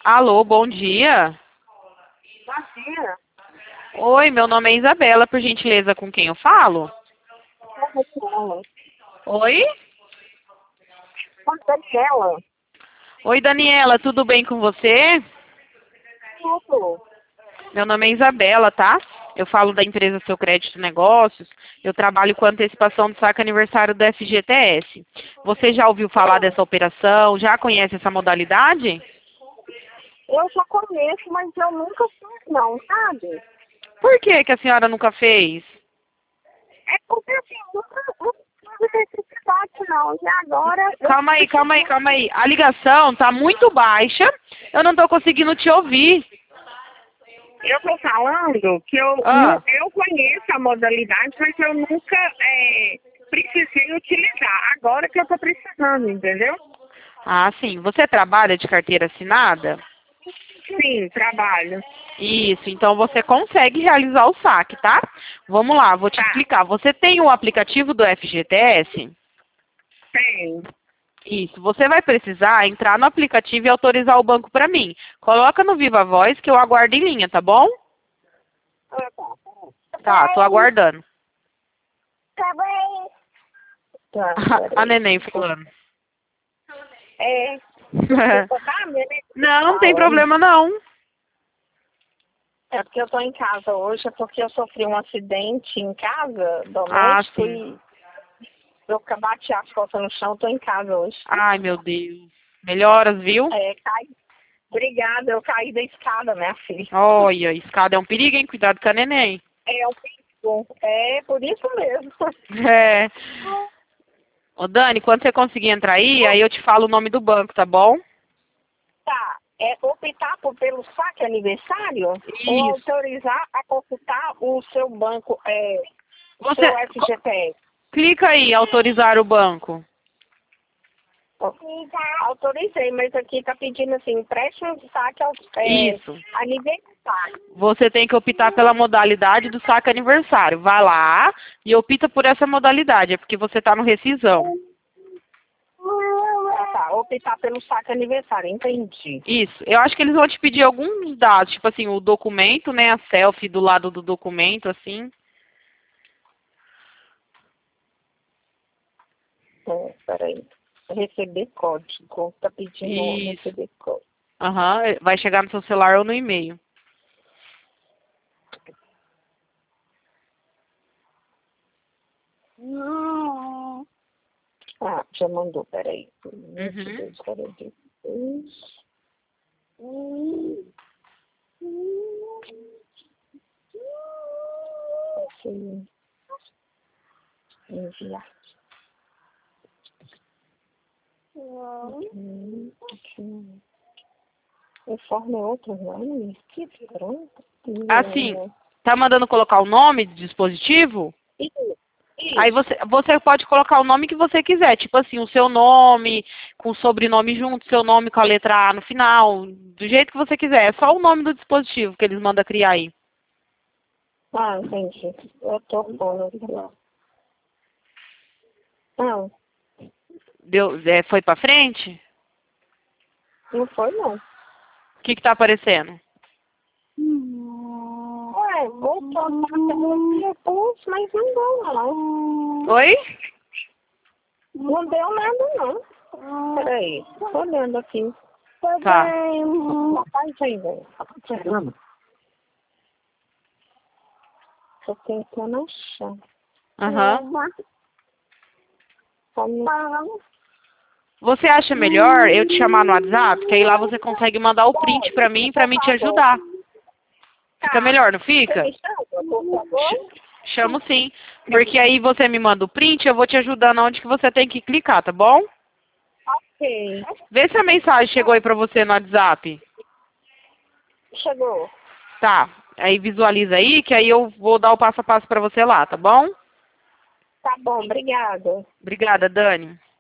Alô, bom dia. Bom dia. Oi, meu nome é Isabela, por gentileza, com quem eu falo? Daniela. Oi? Daniela. Oi, Daniela, tudo bem com você? Tudo. Meu nome é Isabela, tá? Eu falo da empresa Seu Crédito Negócios. Eu trabalho com antecipação do saque aniversário do FGTS. Você já ouviu falar dessa operação? Já conhece essa modalidade? Eu já conheço, mas eu nunca fiz não, sabe? Por que que a senhora nunca fez? É porque assim, nunca tive necessidade não. E agora eu Calma aí, calma aí, calma aí. A ligação tá muito baixa. Eu não tô conseguindo te ouvir. eu tô falando que Ah, eu conheço a modalidade, mas eu nunca precisei utilizar. Agora que eu tô precisando, entendeu? sim. Você trabalha de carteira assinada? Sim, trabalho. Isso, então você consegue realizar o saque, tá? Vamos lá, vou te Tá, explicar. Você tem o aplicativo do FGTS? tem. Isso, você vai precisar entrar no aplicativo e autorizar o banco para mim. Coloca no Viva Voz que eu aguardo em linha, tá bom? Tá, tô aguardando. Tá bem. Tá, A peraí. neném falando. É, desculpa, tá? Minha neném Não, não tem falando. problema não. É porque eu tô em casa hoje, é porque eu sofri um acidente em casa, Ah, doméstico, sim. e eu bati as costas no chão, tô em casa hoje. Ai, meu Deus. Melhoras, viu? É, obrigada, eu caí da escada, minha filha. Olha, escada é um perigo, hein? Cuidado com a neném. É um perigo. É por isso mesmo. É. Ô, Dani, quando você conseguir entrar aí eu te falo o nome do banco, tá bom? Tá, optar pelo saque aniversário ou Isso. autorizar a consultar o seu banco, o Você seu FGTS? clica aí, autorizar o banco. Autorizei, mas aqui tá pedindo assim, empréstimo de saque Isso. aniversário. Você tem que optar pela modalidade do saque aniversário. Vai lá e opta por essa modalidade, é porque você está no rescisão. Tá, optar pelo saque aniversário, entendi. Isso. Eu acho que eles vão te pedir alguns dados, tipo assim, o documento, né, a selfie do lado do documento, assim. Peraí. Receber código. Tá pedindo Isso. receber código. Aham, vai chegar no seu celular ou no e-mail. Ah, já mandou, peraí. Uhum. 22, 42. Enviar. O forma é outro nome? Que pronto. Assim, tá mandando colocar o nome do dispositivo? Aí Isso. você pode colocar o nome que você quiser, tipo assim, o seu nome, com o sobrenome junto, seu nome com a letra A no final, do jeito que você quiser. É só o nome do dispositivo que eles mandam criar aí. Ah, entendi. Eu tô pondo aqui. Não, Foi pra frente? não foi não. O que que tá aparecendo? Vou botar depois, mas não deu não. Oi? Não deu nada não. Peraí, tô olhando aqui. Tá. Rapaz, aí, velho. Tô tentando achar. Aham. Não. Você acha melhor eu te chamar no WhatsApp? Que aí lá você consegue mandar o print pra mim te ajudar. Fica Tá. melhor, não Você fica? me chama, por favor? Chamo sim. Porque aí você me manda o print, eu vou te ajudando onde que você tem que clicar, tá bom? Ok. Vê se a mensagem chegou aí pra você no WhatsApp. Chegou. Tá. Aí visualiza aí, que aí eu vou dar o passo a passo pra você lá, tá bom? Tá bom, obrigada. Obrigada, Dani.